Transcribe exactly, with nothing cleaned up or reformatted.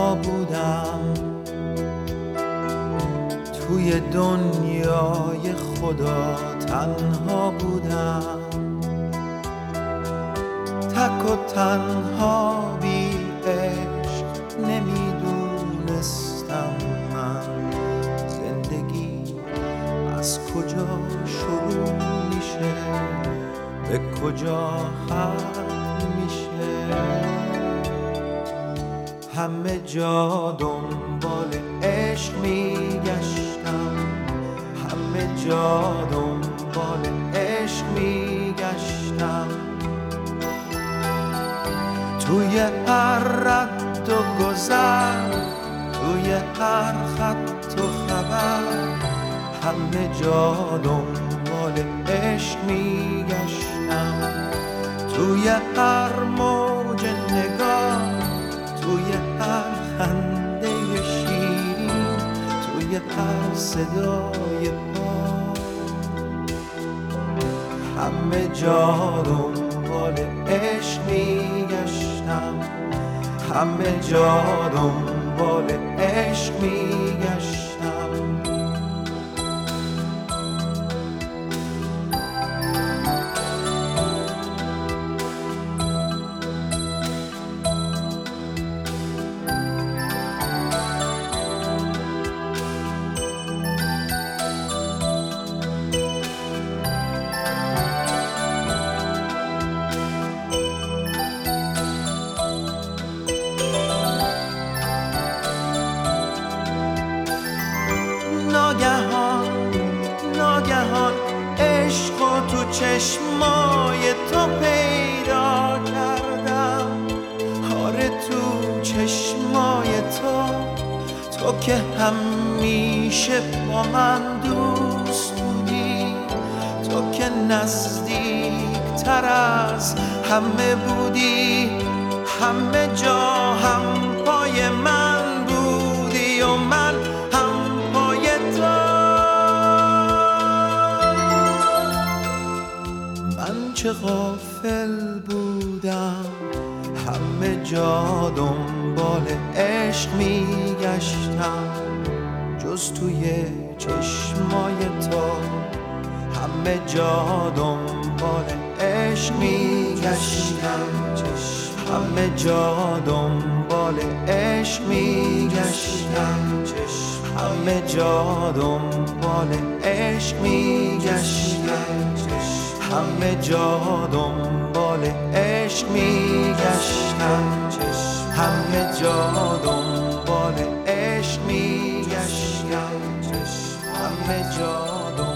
تنها بودم، توی دنیای خدا تنها بودم، تک و تنها بی عشق نمیدونستم من زندگی از کجا شروع میشه به کجا ختم میشه. همه جا دنبال عشق میگشتم، همه جا دنبال عشق میگشتم، توی هر رد و گذر، توی هر خط و خبر، همه جا دنبال عشق میگشتم، توی هر موج نگاه، توی هر خنده شیرین، توی هر صدای پا، همه جا دنبال عشق میگشتم، همه جا دنبال عشق میگشتم. ناگهان ناگهان عشقو تو چشمای تو پیدا کردم، آره تو چشمای تو، تو که همیشه با من دوست بودی، تو که نزدیک تر از همه بودی، همه جا هم پای من بودی و من چه غافل بودم، همه جا دنبال عشق میگشتم، جز توی چشمای تو، همه جا دنبال عشق میگشتم، همه جا دنبال عشق میگشتم، همه جا دنبال عشق میگشتم، همه جا دنبال عشق میگشتم، همه جا دنبال عشق میگشتم، همه جا دنبال